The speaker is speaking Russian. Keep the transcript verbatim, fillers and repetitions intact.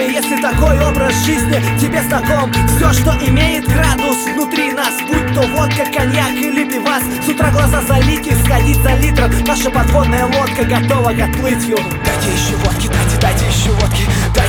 если такой образ жизни тебе знаком. Все, что имеет градус внутри нас, будь то водка, коньяк или пивас, с утра глаза залить и сходить за литром. Наша подводная лодка готова к отплытию. Дайте еще водки, дайте, дайте еще водки.